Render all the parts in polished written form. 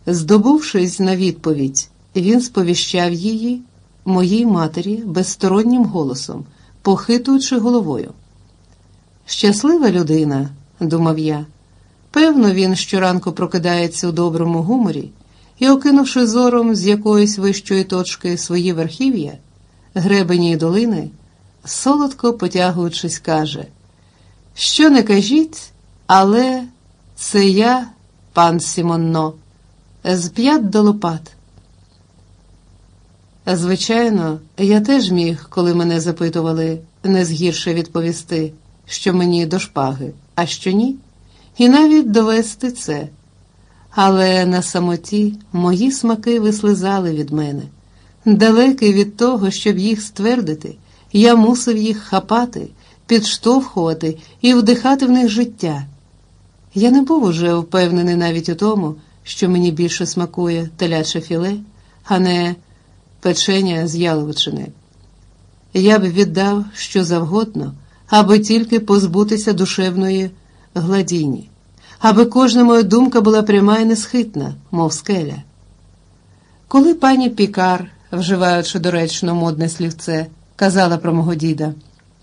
Здобувшись на відповідь, він сповіщав її, моїй матері, безстороннім голосом, похитуючи головою. «Щаслива людина», – думав я. Певно, він щоранку прокидається у доброму гуморі і, окинувши зором з якоїсь вищої точки свої верхів'я, гребені й долини, солодко потягуючись, каже: «Що не кажіть, але це я, пан Сімонно, з п'ят до лопат». Звичайно, я теж міг, коли мене запитували, не згірше відповісти, що мені до шпаги, а що ні, і навіть довести це. Але на самоті мої смаки вислизали від мене. Далекий від того, щоб їх ствердити, я мусив їх хапати, підштовхувати і вдихати в них життя. Я не був уже впевнений навіть у тому, що мені більше смакує теляче філе, а не печеня з яловичини. Я б віддав що завгодно, аби тільки позбутися душевної гладіні, аби кожна моя думка була пряма і несхитна, мов скеля. Коли пані Пікар, вживаючи доречно модне слівце, казала про мого діда: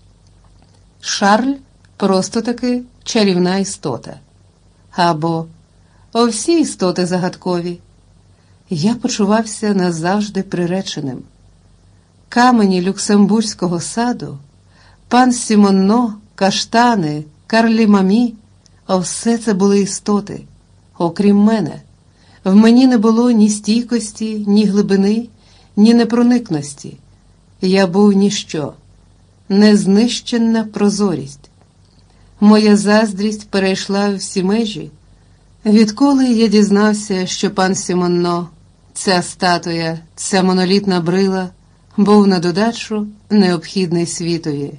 «Шарль просто-таки чарівна істота», або «О, всі істоти загадкові», я почувався назавжди приреченим. Камені Люксембурзького саду, пан Сімонно, каштани, Карлі Мамі – все це були істоти, окрім мене. В мені не було ні стійкості, ні глибини, ні непроникності. Я був ніщо, незнищенна прозорість. Моя заздрість перейшла в всі межі. Відколи я дізнався, що пан Сімонно, ця статуя, ця монолітна брила, був на додачу необхідний світові.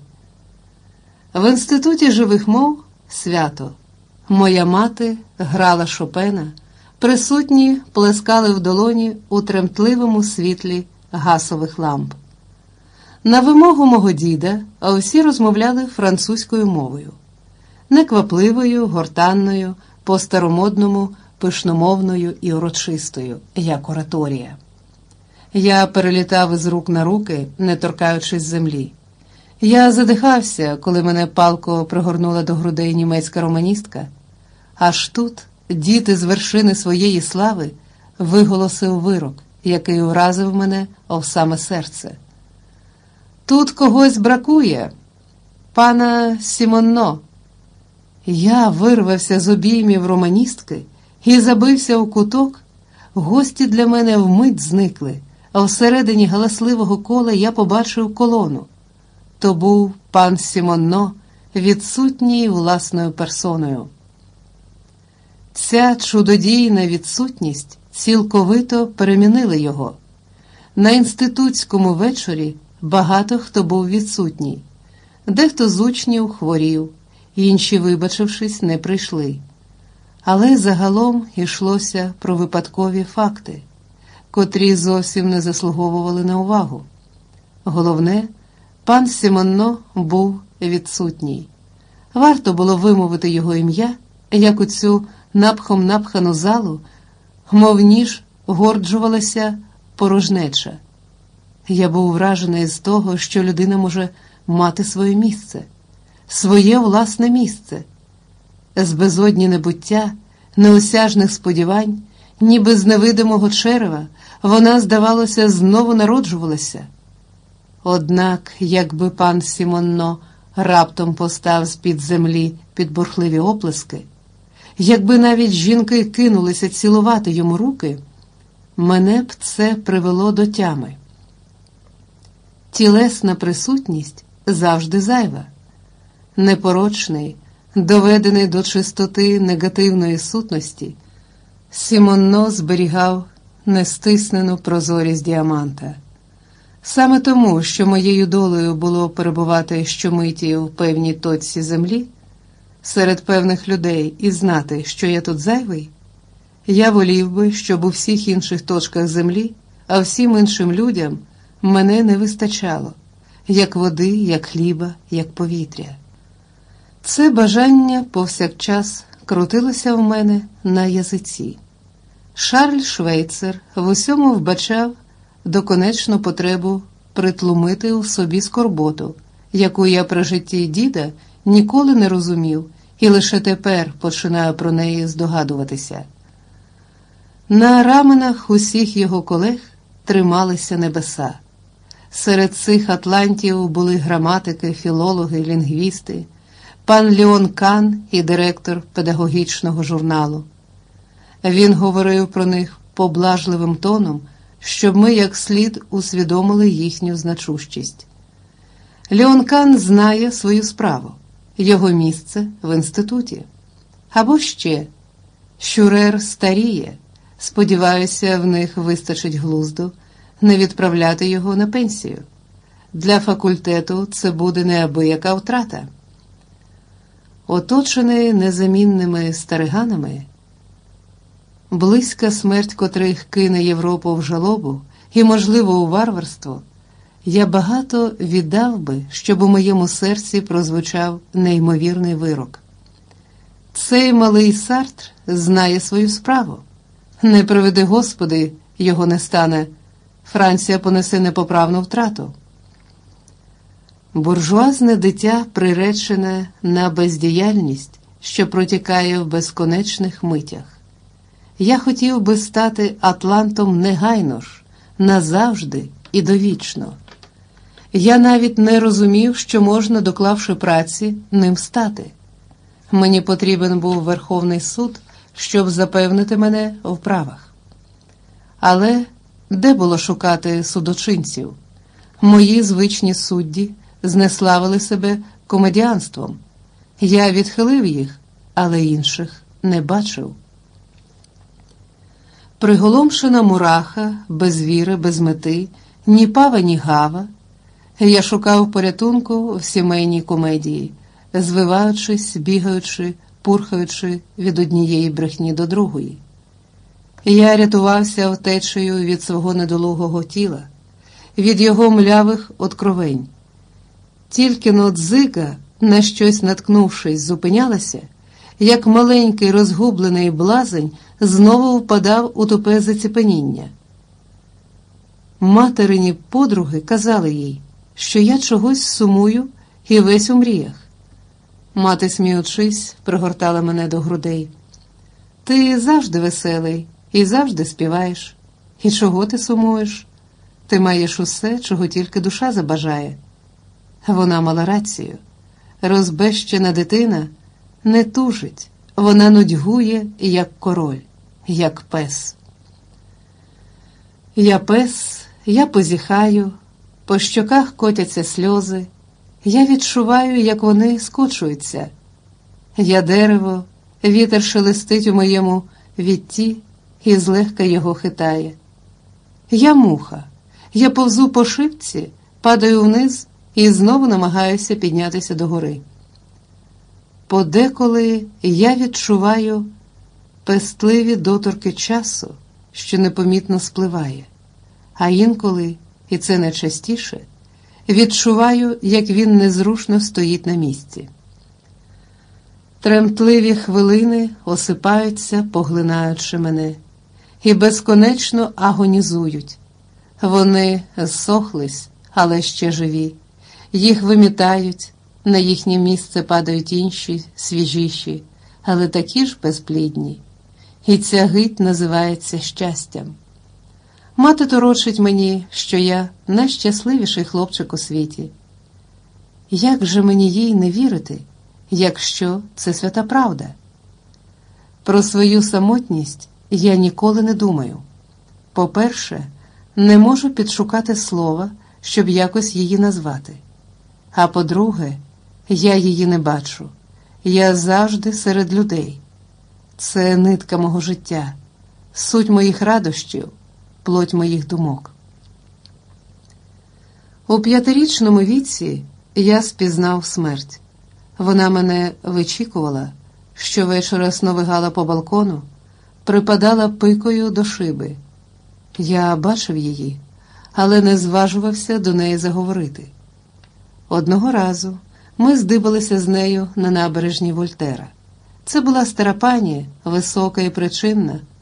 В Інституті живих мов свято. Моя мати грала Шопена, присутні плескали в долоні у тремтливому світлі гасових ламп. На вимогу мого діда всі розмовляли французькою мовою. Неквапливою, гортанною, по-старомодному, пишномовною і урочистою, як ораторія. Я перелітав із рук на руки, не торкаючись землі. Я задихався, коли мене палко пригорнула до грудей німецька романістка. Аж тут дід із вершини своєї слави виголосив вирок, який уразив мене в саме серце. «Тут когось бракує, пана Сімонно». Я вирвався з обіймів романістки і забився у куток. Гості для мене вмить зникли, а всередині галасливого кола я побачив колону. То був пан Сімонно, відсутній власною персоною. Ця чудодійна відсутність цілковито перемінила його. На інститутському вечорі багато хто був відсутній. Дехто з учнів хворів, інші, вибачившись, не прийшли. Але загалом йшлося про випадкові факти, котрі зовсім не заслуговували на увагу. Головне, пан Сімонно був відсутній. Варто було вимовити його ім'я, як у цю напхом напхану залу, мов ніж, горджувалася порожнеча. Я був вражений з того, що людина може мати своє місце, своє власне місце. З безодні небуття, неосяжних сподівань, ніби з невидимого черева, вона, здавалося, знову народжувалася. Однак, якби пан Сімонно раптом постав з-під землі під бурхливі оплески, якби навіть жінки кинулися цілувати йому руки, мене б це привело до тями. Тілесна присутність завжди зайва. Непорочний, доведений до чистоти негативної сутності, Сімонно зберігав нестиснену прозорість діаманта. Саме тому, що моєю долею було перебувати щомиті в певній точці землі, серед певних людей і знати, що я тут зайвий, я волів би, щоб у всіх інших точках землі, а всім іншим людям мене не вистачало, як води, як хліба, як повітря. Це бажання повсякчас крутилося в мене на язиці. Шарль Швейцер в усьому вбачав доконечну потребу притлумити у собі скорботу, яку я при житті діда ніколи не розумів і лише тепер починаю про неї здогадуватися. На раменах усіх його колег трималися небеса. Серед цих атлантів були граматики, філологи, лінгвісти, пан Леон Кан і директор педагогічного журналу. Він говорив про них поблажливим тоном, щоб ми як слід усвідомили їхню значущість. Леон Кан знає свою справу, його місце в інституті. Або ще, Шюрер старіє, сподіваюся, в них вистачить глузду не відправляти його на пенсію. Для факультету це буде неабияка втрата. Оточений незамінними стариганами, близька смерть котрих кине Європу в жалобу і, можливо, у варварство, я багато віддав би, щоб у моєму серці прозвучав неймовірний вирок. Цей малий Сартр знає свою справу. Не приведи Господи, його не стане. Франція понесе непоправну втрату. Буржуазне дитя приречене на бездіяльність, що протікає в безконечних митях. Я хотів би стати атлантом негайно ж, назавжди і довічно. Я навіть не розумів, що можна, доклавши праці, ним стати. Мені потрібен був Верховний суд, щоб запевнити мене в правах. Але де було шукати судочинців? Мої звичні судді знеславили себе комедіанством. Я відхилив їх, але інших не бачив. Приголомшена мураха, без віри, без мети, ні пава, ні гава, я шукав порятунку в сімейній комедії, звиваючись, бігаючи, пурхаючи від однієї брехні до другої. Я рятувався втечею від свого недолугого тіла, від його млявих откровень. Тільки-но дзига, на щось наткнувшись, зупинялася, як маленький розгублений блазень знову впадав у тупе заціпеніння. Материні подруги казали їй, що я чогось сумую і весь у мріях. Мати, сміючись, пригортала мене до грудей. Ти завжди веселий і завжди співаєш. І чого ти сумуєш? Ти маєш усе, чого тільки душа забажає. Вона мала рацію. Розбещена дитина не тужить, вона нудьгує, як король, як пес. Я пес, я позіхаю, по щоках котяться сльози, я відчуваю, як вони скочуються. Я дерево, вітер шелестить у моєму вітті і злегка його хитає. Я муха, я повзу по шибці, падаю вниз і знову намагаюся піднятися догори. Подеколи я відчуваю пестливі доторки часу, що непомітно спливає, а інколи, і це найчастіше, відчуваю, як він незрушно стоїть на місці. Тремтливі хвилини осипаються, поглинаючи мене, і безконечно агонізують. Вони зсохлись, але ще живі. Їх вимітають, на їхнє місце падають інші, свіжіші, але такі ж безплідні. І ця гить називається щастям. Мати торочить мені, що я найщасливіший хлопчик у світі. Як же мені їй не вірити, якщо це свята правда? Про свою самотність я ніколи не думаю. По-перше, не можу підшукати слова, щоб якось її назвати. А по-друге, я її не бачу. Я завжди серед людей. Це нитка мого життя, суть моїх радощів, плоть моїх думок. У 5-річному віці я спізнав смерть. Вона мене вичікувала, щовечора сновигала по балкону, припадала пикою до шиби. Я бачив її, але не зважувався до неї заговорити. Одного разу ми здибалися з нею на набережні Вольтера. Це була стара пані, висока і причинна,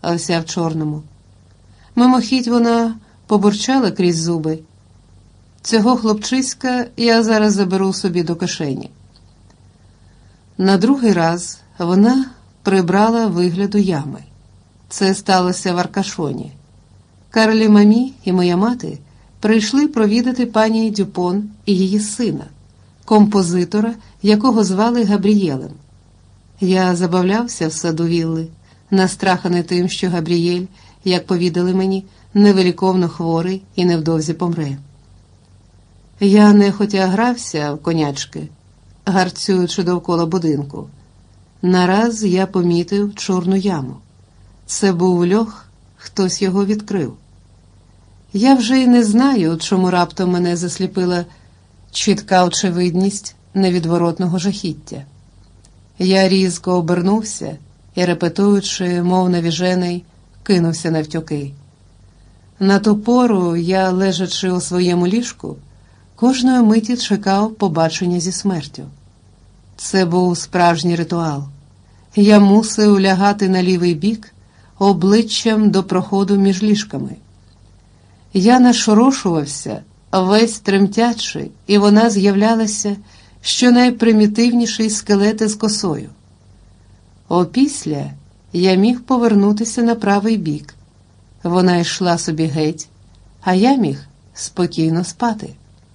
а вся в чорному. Мимохідь вона побурчала крізь зуби. Цього хлопчиська я зараз заберу собі до кишені. На другий раз вона прибрала вигляду ями. Це сталося в Аркашоні. Карлі Мамі і моя мати прийшли провідати пані Дюпон і її сина, композитора, якого звали Габрієлем. Я забавлявся в саду вілли, настраханий тим, що Габрієль, як повідали мені, невиліковно хворий і невдовзі помре. Я нехотя грався в конячки, гарцюючи довкола будинку. Нараз я помітив чорну яму. Це був льох, хтось його відкрив. Я вже й не знаю, чому раптом мене засліпила чітка очевидність невідворотного жахіття. Я різко обернувся і, репетуючи, мов навіжений, кинувся навтьоки. На ту пору я, лежачи у своєму ліжку, кожної миті чекав побачення зі смертю. Це був справжній ритуал. Я мусив лягати на лівий бік, обличчям до проходу між ліжками. Я нашорошувався, весь тремтячий, і вона з'являлася, що найпримітивніший скелет із косою. Опісля я міг повернутися на правий бік. Вона йшла собі геть, а я міг спокійно спати.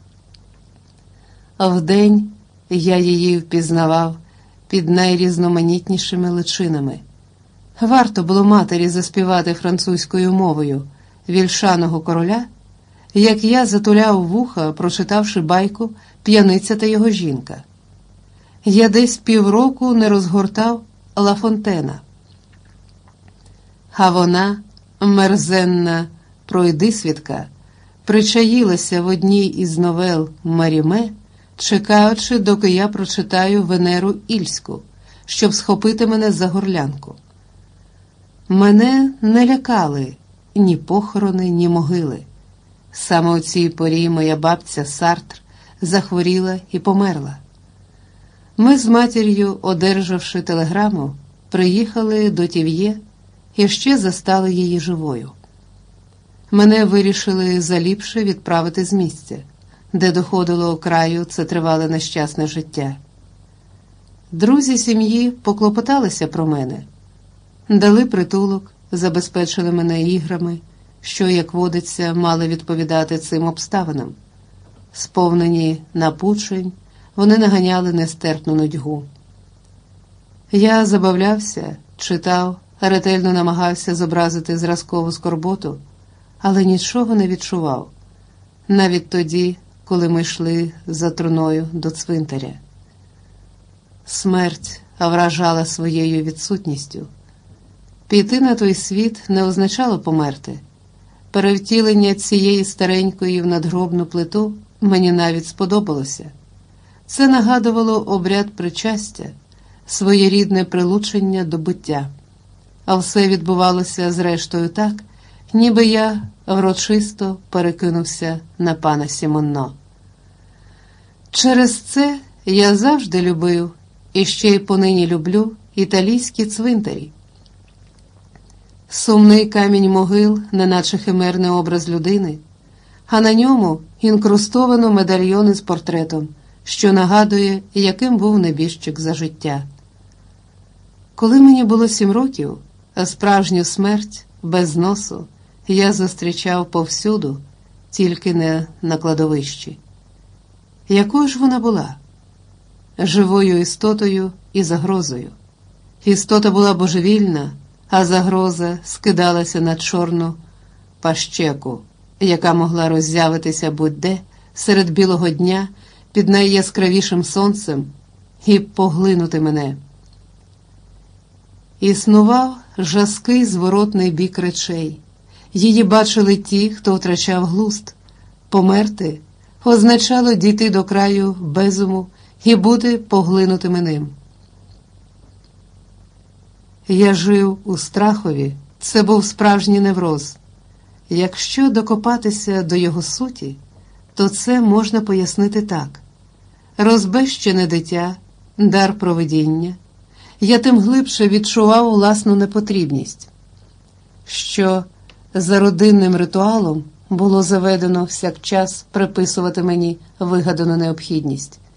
Вдень я її впізнавав під найрізноманітнішими личинами. Варто було матері заспівати французькою мовою «Вільшаного короля», як я затуляв вуха, прочитавши байку «П'яниця та його жінка». Я десь півроку не розгортав Ла Фонтена. А вона, мерзенна пройдисвідка, причаїлася в одній із новел Маріме, чекаючи, доки я прочитаю Венеру Ільську, щоб схопити мене за горлянку. Мене не лякали ні похорони, ні могили. Саме у цій порі моя бабця Сартр захворіла і померла. Ми з матір'ю, одержавши телеграму, приїхали до Тів'є і ще застали її живою. Мене вирішили заліпше відправити з місця, де доходило краю це тривале нещасне життя. Друзі сім'ї поклопоталися про мене, дали притулок, забезпечили мене іграми, що, як водиться, мали відповідати цим обставинам. Сповнені напучень, вони наганяли нестерпну нудьгу. Я забавлявся, читав, ретельно намагався зобразити зразкову скорботу, але нічого не відчував, навіть тоді, коли ми йшли за труною до цвинтаря. Смерть вражала своєю відсутністю. Піти на той світ не означало померти. Перевтілення цієї старенької в надгробну плиту мені навіть сподобалося. Це нагадувало обряд причастя, своєрідне прилучення до буття. А все відбувалося зрештою так, ніби я врочисто перекинувся на пана Сімонно. Через це я завжди любив, і ще й понині люблю, італійські цвинтарі. Сумний камінь могил, неначе химерний образ людини, а на ньому інкрустовано медальйон із портретом, що нагадує, яким був небіжчик за життя. Коли мені було 7 років, справжню смерть, без носу, я зустрічав повсюду, тільки не на кладовищі. Якою ж вона була? Живою істотою і загрозою. Істота була божевільна, а загроза скидалася на чорну пащеку, яка могла роззявитися будь-де серед білого дня під найяскравішим сонцем і поглинути мене. Існував жаский зворотний бік речей. Її бачили ті, хто втрачав глузд. Померти означало дійти до краю безуму і бути поглинутим ним. Я жив у страхові, це був справжній невроз. Якщо докопатися до його суті, то це можна пояснити так. Розбещене дитя, дар провидіння, я тим глибше відчував власну непотрібність. що за родинним ритуалом було заведено всякчас приписувати мені вигадану необхідність.